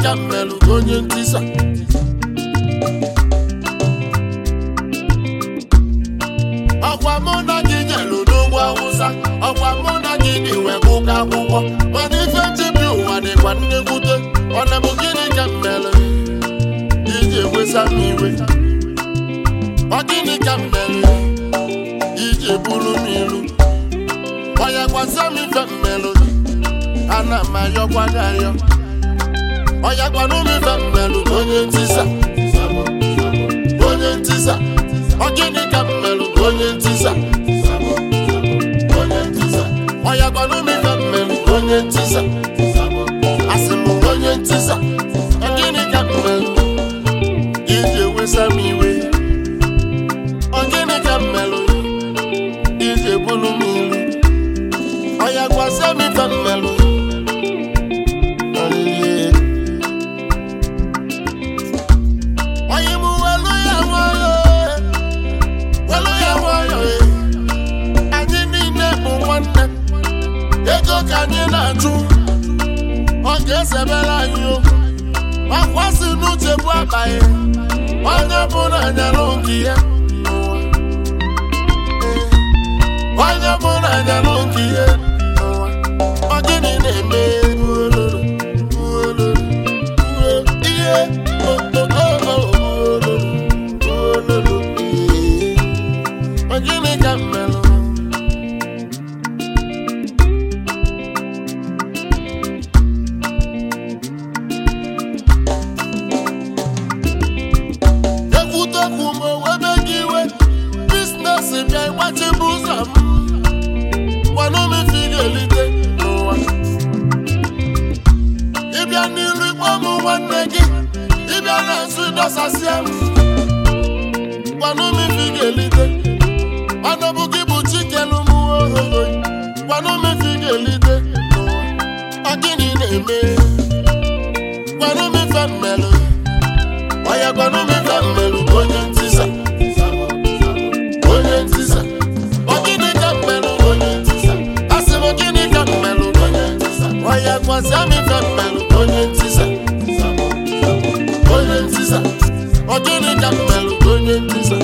ka mmelu onye ntisa ọkwa mụ na gị jelu n'ugwu Awụsa ọkwa mụ na gị iwe gụka akwụkwọ mana ife njibi ụwa dịkwa nnekwute ọ na bụ gịnị ka mmelu iji ewesa m iwe ọ gịnị ka mmelu iji buru m ilu ọya gwasa m ife mmelu ana m ayọkwa gị ayọ ọya gwanụ m ife mmelu onye ntisa onye ntisa ọ gịnị ka mmelu onye ntisa ọya gwanụ m ife mmelu onye ntisa asị m onye ntisa ọ gịnị ka mmelu iji ewesa m iwe ọ gịnị ka mmelu iji ebulu m ilu ọya gwasa m ife mmelu ego ka anyị na-achụ ọ ga-esebere anyị okwu akwasị n'uche bụ abaghị onye bụ na anyalụ nke ya onye bụ na anyalụ nke ya ọ gịnị na-eme ihe ọ gịnị ka mmelụ ịbịa n'iru ikpe ọmụ nwanne gị ịbịa na-asụ dọsasịa m gwanụ m ife ị ga-elite ọnọbụ gị bụ chikelu m ohoho gwanụ m ife ị ga-elite ọ gịnị na-eme gwanụ m ife mmelụ ọya gwanụ m ife mmelụ onye ntisa onye ntisa ọ gịnị ka mmelụ onye ntisa asị m gịnị ka mmelụ onye ntisa ọya gwasịa m ife mmelụ onye ntisa onye ntisa ọ gịnị ka mmelụ onye ntisa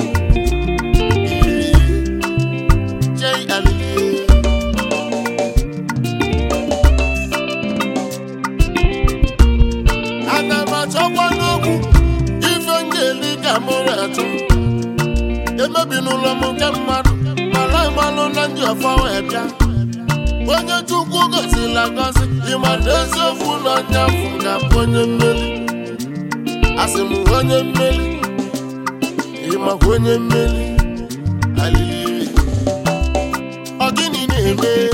ana m achọkwa n'okwu ife ngeli ka mụrụ atụ emebi n'ụlọ m nke mmadụ mala mmalụ na ndị ọfọ wee bịa onye Chukwu gọziri agọzi ịmara eziokwu na onye afọ ga-abụ onye mmeri asị m onye mmeri ịmakwa onye mmeri alili ọ gịnị na-eme